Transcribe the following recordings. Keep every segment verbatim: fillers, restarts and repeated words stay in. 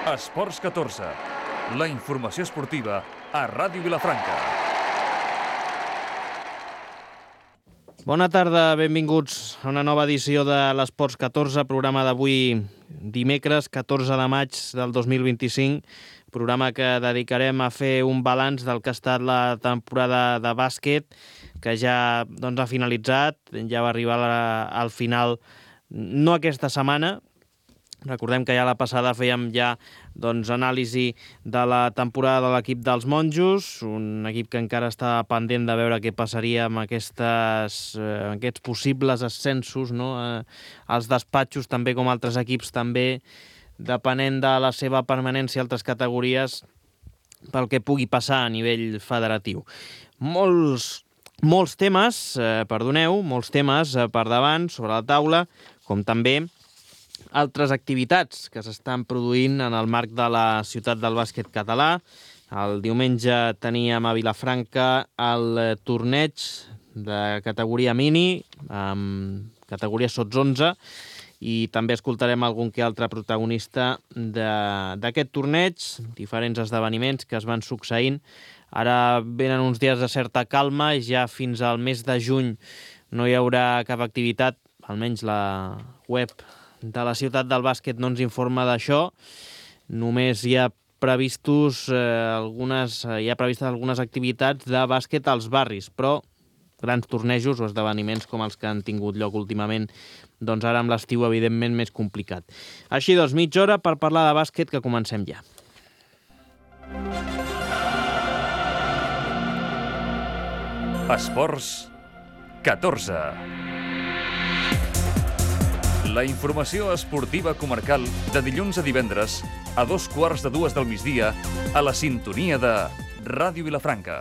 Esports catorze, la informació esportiva a Ràdio Vilafranca. Bona tarda, benvinguts a una nova edició de l'Esports catorze, programa d'avui dimecres, catorze de maig del dos mil vint-i-cinc, programa que dedicarem a fer un balanç del que ha estat la temporada de bàsquet, que ja doncs, ha finalitzat, ja va arribar la, al final, no aquesta setmana. Recordem que ja la passada fèiem ja doncs, anàlisi de la temporada de l'equip dels Monjos, un equip que encara està pendent de veure què passaria amb aquestes, eh, aquests possibles ascensos, no? Eh, als despatxos, també com altres equips, també depenent de la seva permanència a altres categories, pel que pugui passar a nivell federatiu. Molts, molts temes, eh, perdoneu, molts temes eh, per davant, sobre la taula, com també altres activitats que s'estan produint en el marc de la ciutat del bàsquet català. El diumenge teníem a Vilafranca el torneig de categoria mini, amb categoria sots onze, i també escoltarem algun que altre protagonista d'aquest torneig, diferents esdeveniments que es van succeint. Ara venen uns dies de certa calma, ja fins al mes de juny no hi haurà cap activitat, almenys la web de la ciutat del bàsquet no ens informa d'això. Només hi ha previstos eh, algunes, eh, hi ha previstes algunes activitats de bàsquet als barris, però grans tornejos o esdeveniments com els que han tingut lloc últimament, doncs ara amb l'estiu evidentment més complicat. Així doncs, mitja hora per parlar de bàsquet, que comencem ja. Esports catorze. La informació esportiva comarcal de dilluns a divendres a dos quarts de dues del migdia a la sintonia de Ràdio Vilafranca.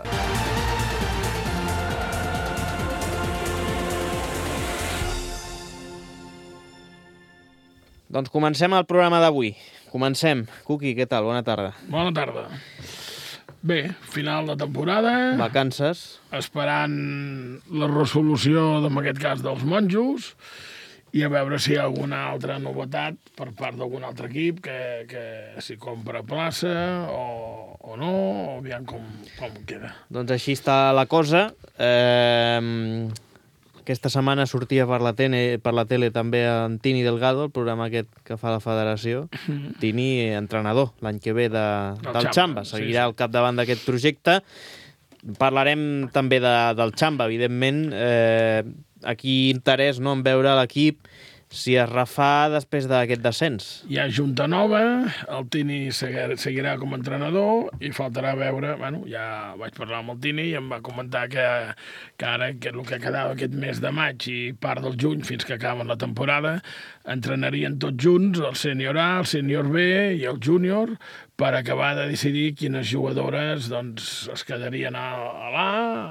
Doncs comencem el programa d'avui. Comencem. Cuqui, què tal? Bona tarda. Bona tarda. Bé, final de temporada. Vacances. Esperant la resolució, en aquest cas, dels Monjos, i a veure si hi ha alguna altra novetat per part d'algun altre equip que, que s'hi compra plaça o, o no, o aviam com, com queda. Doncs així està la cosa. Eh, aquesta setmana sortia per la, tele, per la tele també en Tini Delgado, el programa aquest que fa la federació. Mm-hmm. Tini, entrenador, l'any que ve de, del Xamba. Seguirà sí, sí. al capdavant d'aquest projecte. Parlarem també de, del Xamba, evidentment. Eh, aquí interès, no?, en veure l'equip si es refà després d'aquest descens. Hi ha junta nova, el Tini seguirà com a entrenador i faltarà veure, bueno, ja vaig parlar amb el Tini i em va comentar que, que ara que el que quedava aquest mes de maig i part del juny fins que acaben la temporada entrenarien tots junts, el sènior A, el sènior B i el júnior, per acabar de decidir quines jugadores doncs, es quedarien a l'A,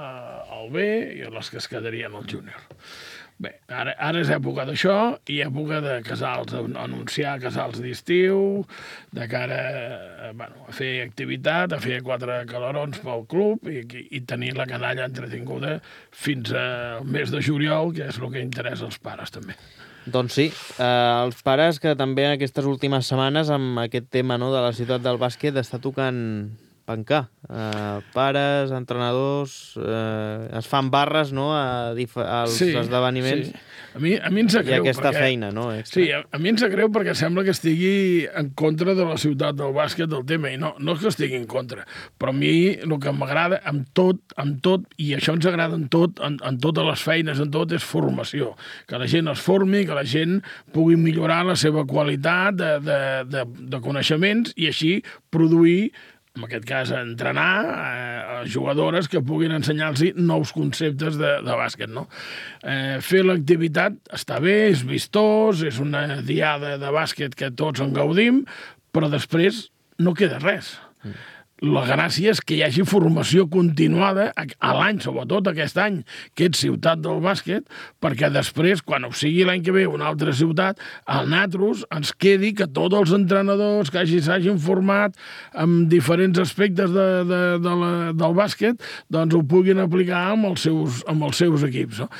al B i les que es quedarien al júnior. Bé, ara, ara és època d'això i època de casals, anunciar casals d'estiu, de cara a, bueno, a fer activitat, a fer quatre calarons pel club i, i tenir la canalla entretinguda fins al mes de juliol, que és el que interessa als pares també. Doncs sí, eh, els pares que també aquestes últimes setmanes amb aquest tema, no, de la ciutat del bàsquet està tocant pencar. Eh, pares, entrenadors, eh, es fan barres, no?, a dif- als sí, esdeveniments. Sí. A mi, a mi em sap greu. I aquesta perquè, feina, no? Extra. Sí, a, a mi em sap greu perquè sembla que estigui en contra de la ciutat del bàsquet del tema, i no, no és que estigui en contra, però a mi el que m'agrada amb tot, amb tot, i això ens agrada en tot, en, en totes les feines, en tot, és formació. Que la gent es formi, que la gent pugui millorar la seva qualitat de, de, de, de coneixements i així produir, en aquest cas, entrenar eh, jugadores que puguin ensenyar-los nous conceptes de, de bàsquet, no? Eh, fer l'activitat està bé, és vistós, és una diada de bàsquet que tots en gaudim, però després no queda res. Mm. La gràcia és que hi hagi formació continuada a l'any, sobretot aquest any, que és ciutat del bàsquet, perquè després, quan ho sigui l'any que ve una altra ciutat, al natros ens quedi que tots els entrenadors que hagi, s'hagin format en diferents aspectes de, de, de la, del bàsquet doncs ho puguin aplicar amb els seus, amb els seus equips. No?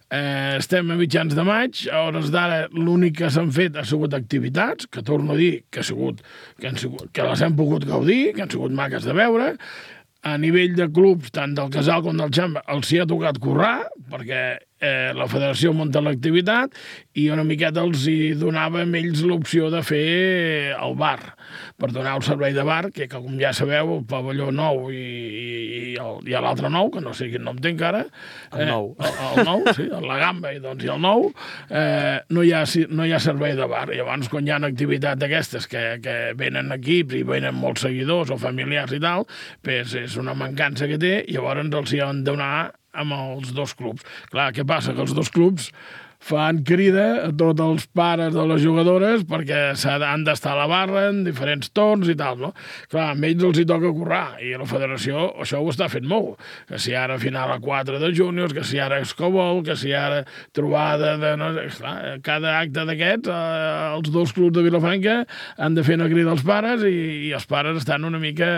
Eh, estem a mitjans de maig, a hores d'ara l'únic que s'han fet ha sigut activitats, que torno a dir que, ha sigut, que, han sigut, que les hem pogut gaudir, que han sigut maques de veure. A nivell de clubs, tant del Casal com del Xamba, els hi ha tocat currar, perquè eh, la federació munta l'activitat i una miqueta els hi donava a ells l'opció de fer el bar, per donar el servei de bar, que, que com ja sabeu, el pavelló nou i, i, i l'altre nou, que no sé quin nom té encara, el nou, eh, el, el nou, sí, la Gamba i, doncs, i el nou, eh, no, hi ha, no hi ha servei de bar. I llavors, quan hi ha una activitat d'aquestes que, que venen equips i venen molts seguidors o familiars i tal, pues és una mancança que té, i llavors els hi han de donar amb els dos clubs. Clar, què passa? Que els dos clubs fan crida a tots els pares de les jugadores perquè han d'estar a la barra en diferents torns i tal, no? Clar, a ells els hi toca currar, i la federació això ho està fent molt. Que si ara final a quatre de júniors, que si ara escobol, que si ara trobada de... No sé, clar, cada acte d'aquests, eh, els dos clubs de Vilafranca han de fer una crida als pares i, i els pares estan una mica...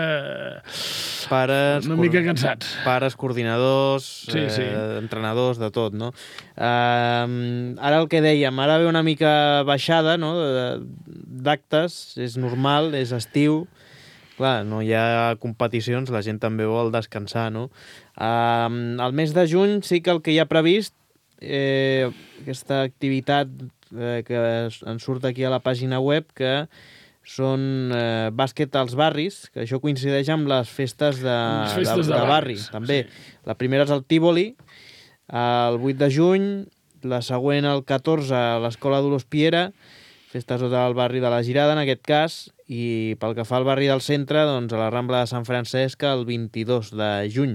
Pares, una mica cansats. Pares, coordinadors, sí, sí. Eh, entrenadors, de tot, no? Eh, ara el que dèiem, ara ve una mica baixada, no?, d'actes, és normal, és estiu, clar, no hi ha competicions, la gent també vol descansar, no? Eh, al mes de juny sí que el que hi ha previst, eh, aquesta activitat eh, que ens surt aquí a la pàgina web, que són eh, bàsquet als barris, que això coincideix amb les festes de, les festes de, de, de barri, barris, també. Sí. La primera és el Tívoli, el vuit de juny, la següent el catorze a l'Escola Dolors Piera, festa sota el barri de la Girada, en aquest cas, i pel que fa al barri del centre, doncs a la Rambla de Sant Francesc el vint-i-dos de juny.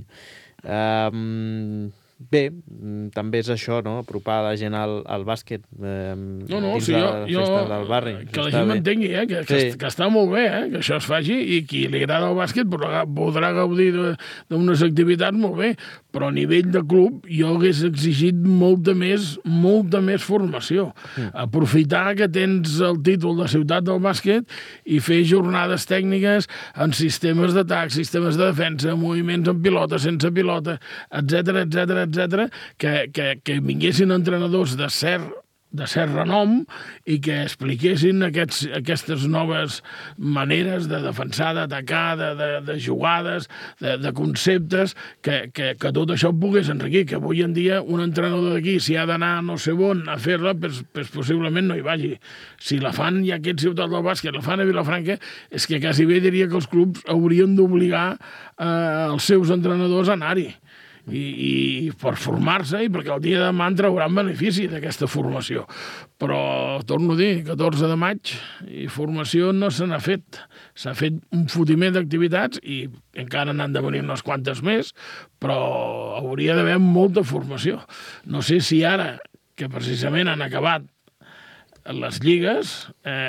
Um, Bé, també és això, no?, apropar la gent al, al bàsquet eh, no, no, dins sí, de jo, la jo, festa del barri. Que la gent m'entengui, eh? que, que, sí. que està molt bé, eh? Que això es faci, i qui li agrada el bàsquet podrà gaudir d'unes activitats molt bé, però a nivell de club jo hagués exigit molta més, molta més formació. Mm. Aprofitar que tens el títol de ciutat del bàsquet i fer jornades tècniques en sistemes d'atac, sistemes de defensa, moviments en pilota, sense pilota, etcètera, etcètera, etcètera, que, que, que vinguessin entrenadors de cert, de cert renom i que expliquessin aquests, aquestes noves maneres de defensar, d'atacar, de, de, de jugades, de, de conceptes, que, que, que tot això pogués enriquir, que avui en dia un entrenador d'aquí, si ha d'anar no sé on a fer-la, pues, pues possiblement no hi vagi. Si la fan, ja aquest ciutat del bàsquet, la fan a Vilafranca, és que quasi bé diria que els clubs haurien d'obligar eh, els seus entrenadors a anar-hi. I, i per formar-se i perquè el dia de demà en trauran benefici d'aquesta formació. Però, torno a dir, catorze de maig i formació no se n'ha fet. S'ha fet un fotiment d'activitats i encara n'han de venir unes quantes més, però hauria d'haver molta formació. No sé si ara, que precisament han acabat les lligues,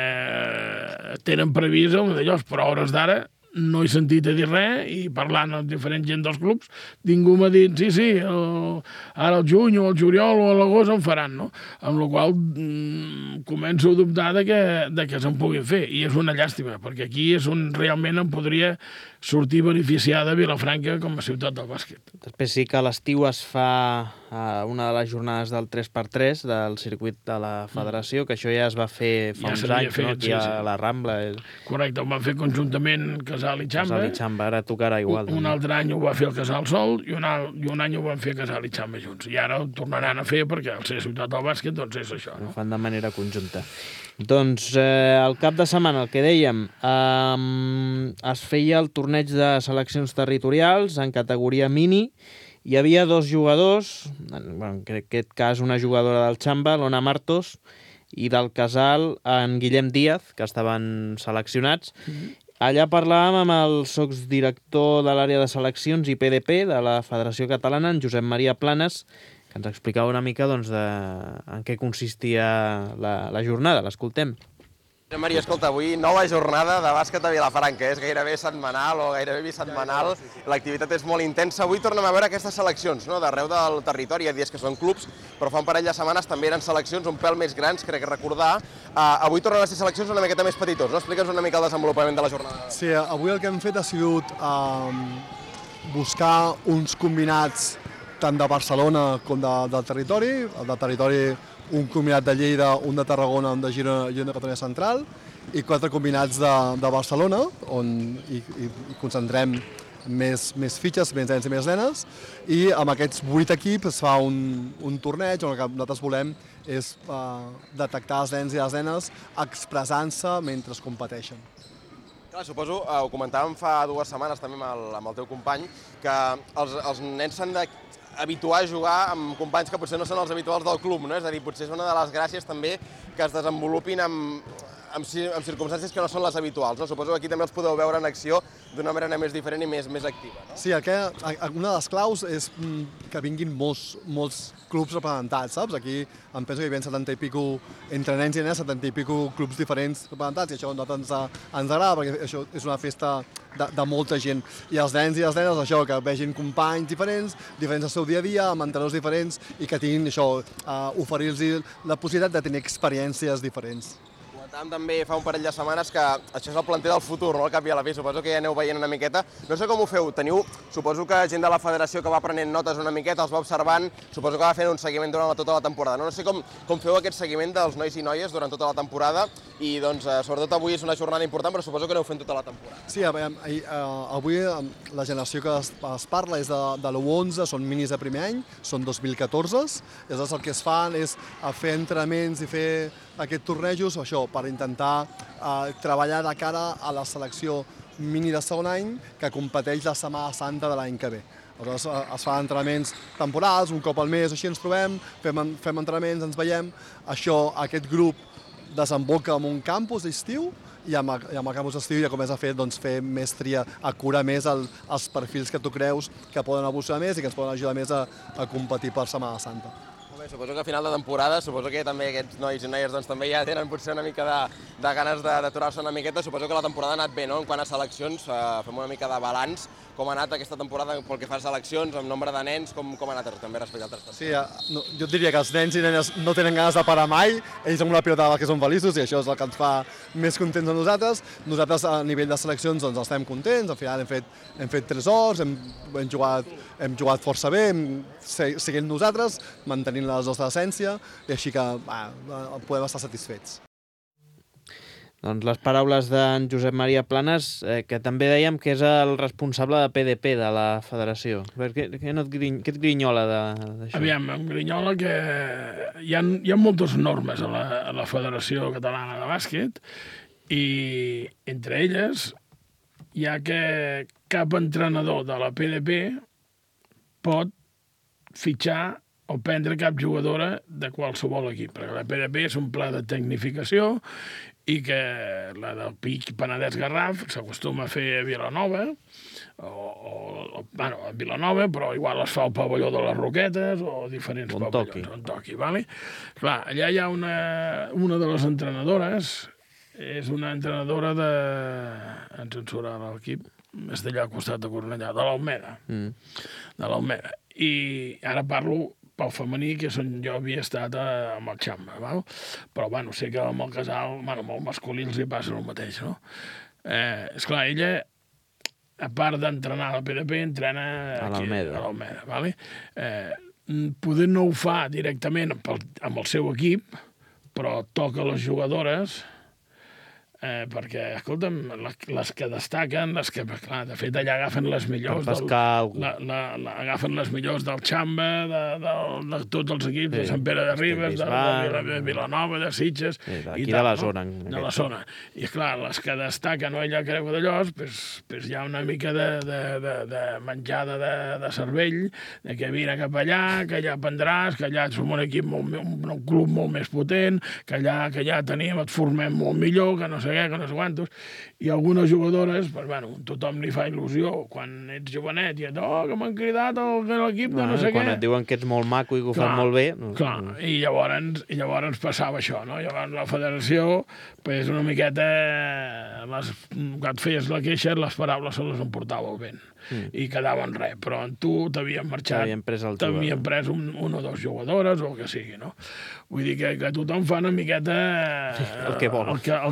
eh, tenen previst un d'allò, però a hores d'ara no he sentit a dir res, i parlant amb diferent gent dels clubs, ningú m'ha dit, sí, sí, el, ara al juny o al juliol o a l'agost en faran, no? Amb la qual mm, començo a dubtar de que, de que se'n puguin fer, i és una llàstima, perquè aquí és on realment em podria sortir beneficiada Vilafranca com a ciutat del bàsquet. Després sí que a l'estiu es fa uh, una de les jornades del tres per tres del circuit de la federació, mm. que això ja es va fer fa ja uns anys, fet, no? Aquí sí, a sí. la Rambla. És... Correcte, ho van fer conjuntament Casal i Xamba. Casal i Xamba, ara tocarà igual. Un, un altre any ho va fer el Casal Sol i un, i un any ho van fer Casal i Xamba junts. I ara ho tornaran a fer perquè al ser ciutat del bàsquet doncs és això. No? Ho fan de manera conjunta. Doncs eh, el cap de setmana, el que dèiem, eh, es feia el torneig de seleccions territorials en categoria mini. Hi havia dos jugadors, bueno, en aquest cas una jugadora del Xamba, l'Ona Martos, i del Casal, en Guillem Díaz, que estaven seleccionats. Mm-hmm. Allà parlàvem amb el sotsdirector de l'àrea de seleccions i P D P de la Federació Catalana, en Josep Maria Planes, que ens explicava una mica doncs, de, en què consistia la, la jornada. L'escoltem. Maria, escolta, avui nova jornada de bàsquet a Vilafranca, és gairebé setmanal o gairebé bisetmanal, l'activitat és molt intensa. Avui tornem a veure aquestes seleccions, no?, d'arreu del territori, hi ha dies que són clubs, però fa un parell de setmanes també eren seleccions un pèl més grans, crec que recordar. Uh, avui tornen a ser seleccions una miqueta més petitons, no? Explica'ns una mica el desenvolupament de la jornada. Sí, avui el que hem fet ha sigut uh, buscar uns combinats tant de Barcelona com de, del territori. El del territori, un combinat de Lleida, un de Tarragona, un de Girona i un de Catalunya Central, i quatre combinats de, de Barcelona, on hi, hi, hi concentrem més, més fitxes, més nens i més nenes, i amb aquests vuit equips es fa un, un torneig on el que nosaltres volem és uh, detectar els nens i les nenes expressant-se mentre competeixen. Clar, suposo, eh, ho comentàvem fa dues setmanes també amb el, amb el teu company, que els, els nens s'han d'habituar a jugar amb companys que potser no són els habituals del club, no? És a dir, potser és una de les gràcies també que es desenvolupin amb, amb, amb circumstàncies que no són les habituals, no? Suposo que aquí també els podeu veure en acció d'una manera més diferent i més, més activa, no? Sí, que, una de les claus és que vinguin molts, molts clubs representats, saps? Aquí em penso que hi havia setanta i pico, entre nens i nenes, setanta i pico clubs diferents representats, i això a nosaltres ens, ens agrada, perquè això és una festa de, de molta gent. I els nens i les nenes, això, que vegin companys diferents, diferents al seu dia a dia, amb entrenadors diferents, i que tinguin això, uh, oferir-los la possibilitat de tenir experiències diferents. Comentàvem també fa un parell de setmanes que això és el planter del futur, no? Al cap i a la fi, suposo que ja aneu veient una miqueta. No sé com ho feu, teniu, suposo que gent de la federació que va prenent notes una miqueta, els va observant, suposo que va fent un seguiment durant tota la temporada. No, no sé com, com feu aquest seguiment dels nois i noies durant tota la temporada i, doncs, sobretot avui és una jornada important, però suposo que aneu fent tota la temporada. Sí, avui la generació que es, es parla és de, de l'U onze, són minis de primer any, són dos mil catorze, i llavors el que es fan és fer entrenaments i fer aquests tornejos, això, per intentar eh, treballar de cara a la selecció mini de segon any que competeix la Setmana Santa de l'any que ve. Aleshores eh, es fan entrenaments temporals, un cop al mes, així ens trobem, fem, fem entrenaments, ens veiem. Això, aquest grup desemboca en un campus d'estiu i amb, i amb el campus d'estiu ja comença a fer, doncs, fer més tria, a curar més el, els perfils que tu creus que poden evolucionar més i que ens poden ajudar més a, a competir per Setmana Santa. Bé, suposo que a final de temporada, suposo que també aquests nois i noies doncs, també ja tenen potser una mica de, de ganes d'aturar-se una miqueta. Suposo que la temporada ha anat bé, no? En quant a seleccions, eh, fem una mica de balanç. Com ha anat aquesta temporada pel que fa a seleccions, amb nombre de nens, com, com ha anat també respecte a altres temporades? Sí, eh, no, jo diria que els nens i nenes no tenen ganes de parar mai, ells amb una pilota de que són feliços i això és el que ens fa més contents a nosaltres. Nosaltres a nivell de seleccions doncs, estem contents, al final hem fet, hem fet tres hores, hem, hem, jugat, hem jugat força bé, hem, seguint nosaltres, mantenint la nostra essència, i així que va, podem estar satisfets. Doncs les paraules d'en Josep Maria Planes, eh, que també dèiem que és el responsable de P D P de la federació. Què, què, no et, griny, què et grinyola d'això? Aviam, em grinyola que hi ha, hi ha moltes normes a la, a la Federació Catalana de Bàsquet i entre elles hi ha que cap entrenador de la P D P pot fitxar o prendre cap jugadora de qualsevol equip, perquè la P D P és un pla de tecnificació i que la del Pic Penedès Garraf s'acostuma a fer a Vilanova, o, o, o bueno, a Vilanova, però igual es fa al pavelló de les Roquetes o diferents on pavellons, toqui. on toqui, vale? Clar, allà hi ha una, una de les entrenadores, és una entrenadora de... ens en surt ara l'equip, és d'allà al costat de Cornellà, de l'Almeda, mm. de l'Almeda. I ara parlo pel femení, que és on jo havia estat a, amb el Xamba, val? Però, bueno, sé que amb el casal, bueno, amb el masculí els hi passa el mateix, no? Eh, esclar, ella, a part d'entrenar a la P D P, entrena a l'Almeda, a l'Almeda, vale? Eh, poder no ho fa directament amb el seu equip, però toca les jugadores, Eh, perquè, escolta'm, les que destaquen, les que, clar, de fet, allà agafen les millors, per pescar del, la, la, la, agafen les millors del Xamba, de, de, de tots els equips, sí, de Sant Pere de Ribes, de, de, de Vilanova, de Sitges... Sí, d'aquí de la zona. No? De la zona. I, clar, les que destaquen, o ella creu d'allòs, pues, pues hi ha una mica de, de, de, de menjada de, de cervell, de que vine cap allà, que allà prendràs, que allà som un equip, molt, un, un club molt més potent, que allà, que allà tenim, et formem molt millor, que no sé què, que no sé quantos, i algunes jugadores, pues, bueno, tothom li fa il·lusió quan ets jovenet i et, oh, que m'han cridat l'equip de no, no sé quan què. Quan et diuen que ets molt maco i que ho fan molt bé. No, clar, no. I, llavors, i llavors passava això, no? Llavors la federació, pues, una miqueta, les, quan et feies la queixa, les paraules se les emportava el vent. Mm. I quedava en res, però en tu t'havien marxat, t'havien pres, t'havien pres un, un o dos jugadores o el que sigui, no? Vull dir que, que tothom fa una miqueta el que vol, el que, el que li sembla.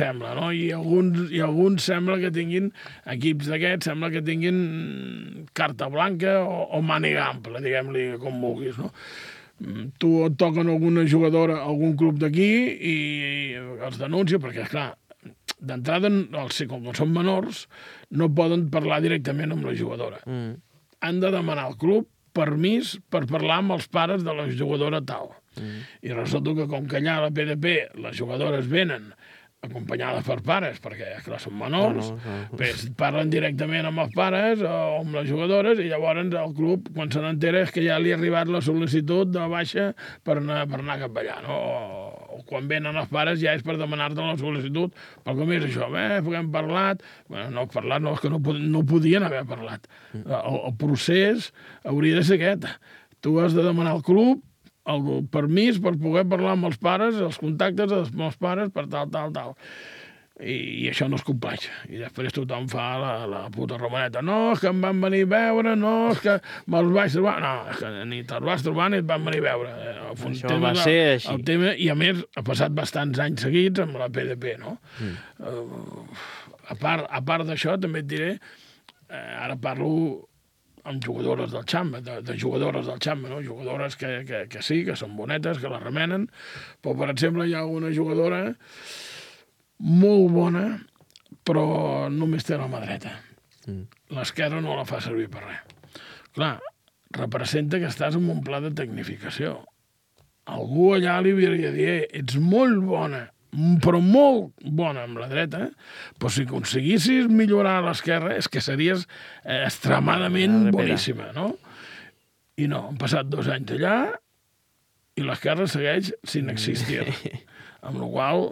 sembla, no? I alguns, i alguns sembla que tinguin, equips d'aquests, sembla que tinguin carta blanca o, o màniga ampla, diguem-li com vulguis, no? Tu et toquen alguna jugadora, algun club d'aquí i els denuncia, perquè, clar, d'entrada, com que són menors, no poden parlar directament amb la jugadora. Mm. Han de demanar al club permís per parlar amb els pares de la jugadora tal. Mm. I resulta que, com que allà a la P D P les jugadores venen acompanyades per pares, perquè, clar, són menors, no, no, no. Pues, parlen directament amb els pares o amb les jugadores i llavors el club, quan se n'entera, és que ja li ha arribat la sol·licitud de baixa per anar, per anar cap allà, no? O, o quan venen els pares ja és per demanar-te la sol·licitud, però com és això? Eh, perquè hem parlat... Bueno, no, parlat no, és que no, no podien haver parlat. El, el procés hauria de ser aquest. Tu has de demanar al club el permís per poder parlar amb els pares, els contactes dels meus pares, per tal, tal, tal. I, i això no es compleix. I després tothom fa la, la puta romaneta. No, és que em van venir a veure, no, és que me'ls vaig trobar... No, és que ni te'ls vas trobar ni et van venir a veure. El això va ser el, així. El tema, i a més, ha passat bastants anys seguits amb la P D P, no? Mm. Uh, a part, a part d'això, també et diré, eh, ara parlo amb jugadores del Xamba, de, de jugadores del Xamba, no? Jugadores que, que, que sí, que són bonetes, que la remenen, però, per exemple, hi ha una jugadora molt bona, però només té la mà dreta. Mm. L'esquerra no la fa servir per res. Clar, representa que estàs en un pla de tecnificació. Algú allà li hauria de dir, ets molt bona, però molt bona amb la dreta, però si aconseguissis millorar l'esquerra és que series eh, extremadament boníssima, no? I no, han passat dos anys allà i l'esquerra segueix sin existir. Amb la qual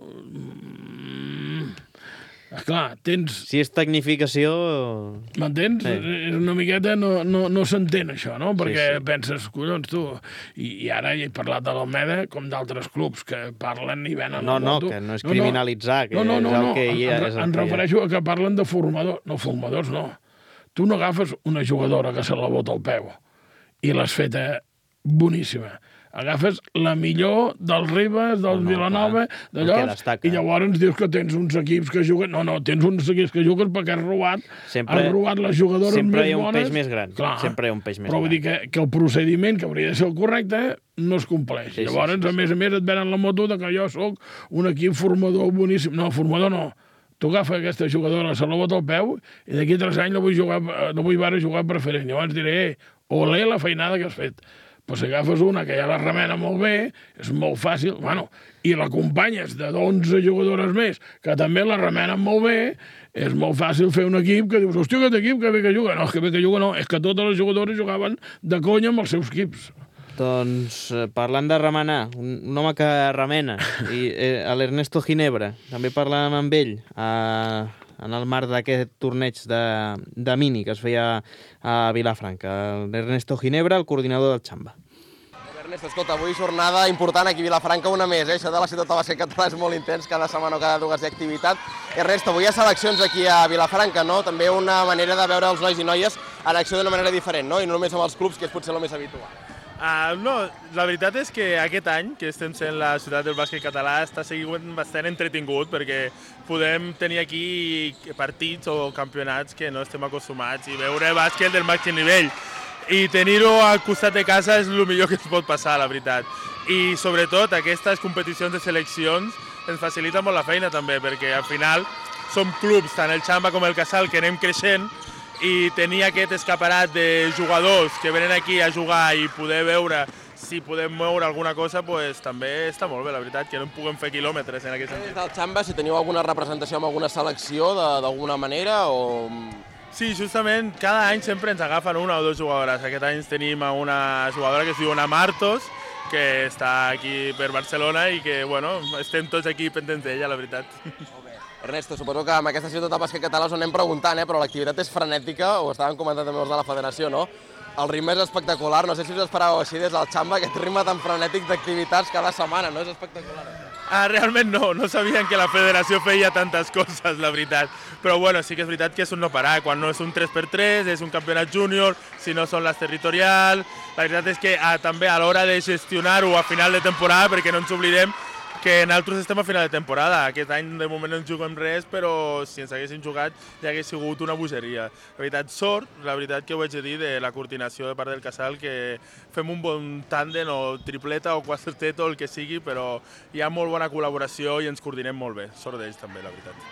mm, esclar, tens... Si és tecnificació... M'entens? Sí. És una miqueta... No, no, no s'entén això, no? Perquè sí, sí. penses, collons, tu... I, I ara he parlat de l'Almeda com d'altres clubs que parlen i venen no, a moto. No, que no és criminalitzar, no, no. que no, no, no, és el no. que hi ha. En, en refereixo a que parlen de formadors. No, formadors no. Tu no agafes una jugadora que se la bota al peu i l'has feta boníssima. Agafes la millor dels Ribes, dels no, Vilanova, d'allò, i llavors dius que tens uns equips que juguen... No, no, tens uns equips que juguen perquè has robat, sempre, has robat les jugadores més bones... Sempre hi ha un peix més gran. Clar, sempre hi ha un peix més però gran. Vull dir que, que el procediment, que hauria de ser el correcte, no es compleix. Sí, llavors, sí, sí, sí. a més a més, et venen la moto de que jo sóc un equip formador boníssim. No, formador no. Tu agafa aquesta jugadora, se la bota al peu, i d'aquí tres anys no vull, jugar, no vull veure jugar preferent. Llavors diré, eh, olé la feinada que has fet. Però si agafes una que ja la remena molt bé, és molt fàcil, bueno, i l'acompanyes de onze jugadores més, que també la remenen molt bé, és molt fàcil fer un equip que dius, hòstia, aquest equip que bé que juga. No, és que bé que juga no, és que totes les jugadores jugaven de conya amb els seus equips. Doncs, parlant de remenar, un, un home que remena, i eh, l'Ernesto Ginebra, també parlàvem amb ell, eh, en el marc d'aquest torneig de, de mini que es feia a Vilafranca. L'Ernesto Ginebra, el coordinador del Xamba. Ernesto, escolta, avui jornada important aquí a Vilafranca, una més, eh? Això de la ciutat de bàsquet català és molt intens, cada setmana o cada dues hi ha activitat. Ernesto, avui hi ha seleccions aquí a Vilafranca, no? També una manera de veure els nois i noies en acció d'una manera diferent, no? I no només amb els clubs, que és potser el més habitual. Uh, no, la veritat és que aquest any, que estem sent la ciutat del bàsquet català, està sent bastant entretingut perquè podem tenir aquí partits o campionats que no estem acostumats i veure bàsquet del màxim nivell. I tenir-ho al costat de casa és el millor que ens pot passar, la veritat. I sobretot aquestes competicions de seleccions ens faciliten molt la feina també, perquè al final som clubs, tant el Xamba com el Casal, que anem creixent, i tenir aquest escaparat de jugadors que venen aquí a jugar i poder veure si podem moure alguna cosa, pues, també està molt bé, la veritat, que no en puguem fer quilòmetres en aquest sentit. Des del Xamba, si teniu alguna representació amb alguna selecció d'alguna manera o... Sí, justament, cada any sempre ens agafen una o dues jugadores. Aquest any tenim una jugadora que es diu Ana Martos, que està aquí per Barcelona i que, bueno, estem tots aquí pendents d'ella, la veritat. Ernesto, suposo que amb aquesta ciutat de bàsquet català us anem preguntant, eh? Però l'activitat és frenètica, ho estàvem comentant també els de la federació, no? El ritme és espectacular, no sé si us esperàveu així des del Xamba, aquest ritme tan frenètic d'activitats cada setmana, no? És espectacular. Ah, realment no, no sabien que la federació feia tantes coses, la veritat. Però bueno, sí que és veritat que és un no parar, quan no és un tres per tres, és un campionat júnior, si no són les territorials. La veritat és que ah, també a l'hora de gestionar-ho a final de temporada, perquè no ens oblidem que nosaltres estem a final de temporada. Aquest any de moment no ens juguem res, però si ens haguéssim jugat ja hagués sigut una bogeria. La veritat, sort, la veritat que ho haig de dir de la coordinació de part del Casal, que fem un bon tàndem o tripleta o quartet o el que sigui, però hi ha molt bona col·laboració i ens coordinem molt bé. Sort d'ells també, la veritat.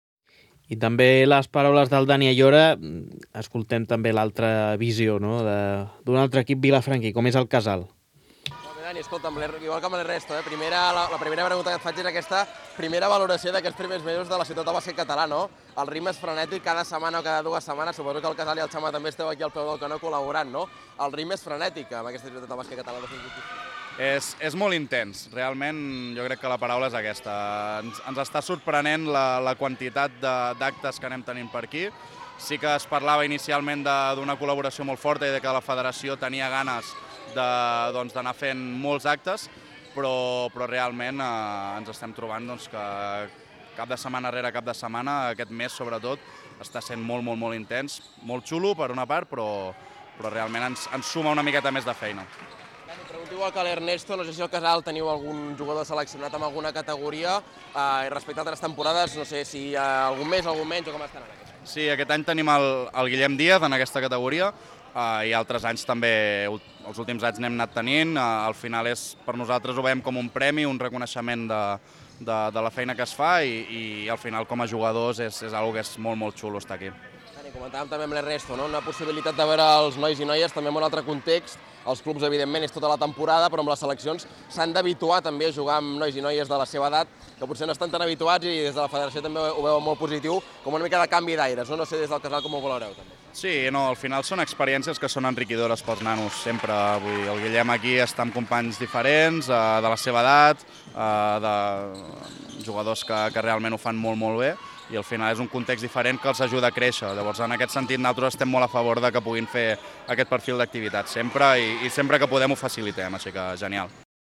I també les paraules del Dani Ayora, escoltem també l'altra visió, no?, d'un altre equip vilafranquí, com és el Casal. Dani, escolta, igual que amb el resto, eh? primera, la, la primera pregunta que et faig és aquesta primera valoració d'aquests primers mesos de la ciutat del bàsquet català, no? El ritme és frenètic cada setmana o cada dues setmanes, suposo que el Casal i el Xama també esteu aquí al peu del canó col·laborant, no? El ritme és frenètic amb aquesta ciutat del bàsquet català dos mil vint-i-cinc. És, és molt intens, realment jo crec que la paraula és aquesta. Ens, ens està sorprenent la, la quantitat d'actes que anem tenint per aquí. Sí que es parlava inicialment d'una col·laboració molt forta i de que la federació tenia ganes d'anar doncs, fent molts actes, però, però realment eh, ens estem trobant doncs, que cap de setmana rere cap de setmana, aquest mes sobretot, està sent molt, molt, molt intens, molt xulo per una part, però, però realment ens, ens suma una miqueta més de feina. Pregunto igual que l'Ernesto, no sé si al Casal teniu algun jugador seleccionat amb alguna categoria eh, respecte a altres temporades, no sé si eh, algun més, algun menys o com estan en aquest? Sí, aquest any tenim el, el Guillem Díaz en aquesta categoria eh, i altres anys també, els últims anys n'hem anat tenint. Eh, al final és, per nosaltres ho veiem com un premi, un reconeixement de, de, de la feina que es fa i, i al final com a jugadors és, és una cosa que és molt, molt xulo estar aquí. Comentàvem també amb l'Ernesto, no? Una possibilitat de veure els nois i noies també en un altre context. Els clubs, evidentment, és tota la temporada, però amb les seleccions s'han d'habituar també a jugar amb nois i noies de la seva edat, que potser no estan tan habituats i des de la federació també ho veuen molt positiu, com una mica de canvi d'aires, no? No sé des del Casal com ho valoreu també. Sí, no, al final són experiències que són enriquidores pels nanos, sempre. Vull dir, el Guillem aquí està amb companys diferents, eh, de la seva edat, eh, de jugadors que, que realment ho fan molt, molt bé, i al final és un context diferent que els ajuda a créixer. Llavors, en aquest sentit, nosaltres estem molt a favor de que puguin fer aquest perfil d'activitat sempre i, i sempre que podem ho facilitem, així que genial.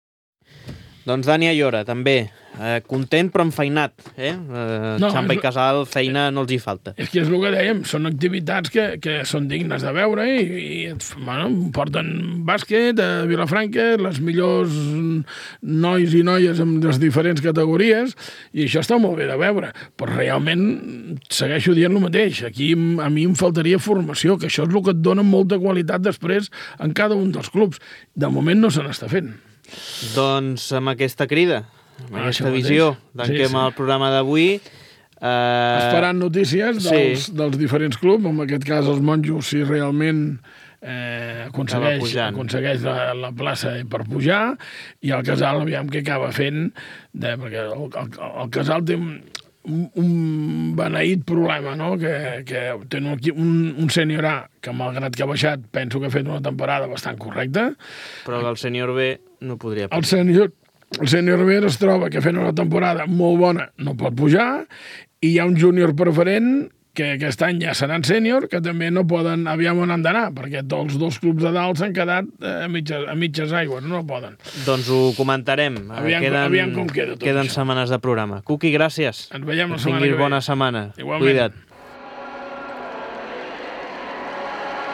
Doncs Dani Ayora, també, eh, content però enfeinat, eh? eh no, Xamba i Casal, feina no els hi falta. És que és el que dèiem, són activitats que, que són dignes de veure i, i bueno, porten bàsquet a Vilafranca, les millors nois i noies amb les diferents categories, i això està molt bé de veure, però realment segueixo dient el mateix, aquí a mi em faltaria formació, que això és el que et dona molta qualitat després en cada un dels clubs. De moment no se n'està fent. Doncs amb aquesta crida, amb ah, aquesta visió, tanquem sí, sí. el programa d'avui. Eh... Esperant notícies dels, sí. dels diferents clubs, en aquest cas els monjos, si realment eh, aconsegueix, aconsegueix la, la plaça per pujar, i el Casal aviam què acaba fent, de, perquè el, el, el Casal té un, un beneït problema, no? que, que tenen un, un, un sènior A que malgrat que ha baixat penso que ha fet una temporada bastant correcta, però el sènior B no podria pujar. El sènior, el sènior B es troba que fent una temporada molt bona no pot pujar, i hi ha un júnior preferent que aquest any ja seran sènior, que també no poden, aviam on han d'anar, perquè els dos clubs de dalt s'han quedat a mitges, a mitges aigües, no poden. Doncs ho comentarem. Aviam, queden, aviam com queda tot queden això. Setmanes de programa. Cuqui, gràcies. Ens veiem la setmana que ve. Tinguis bona setmana. Igualment. Cuida't.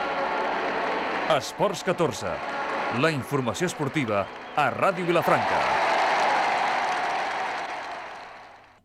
Esports catorze. La informació esportiva a Ràdio Vilafranca.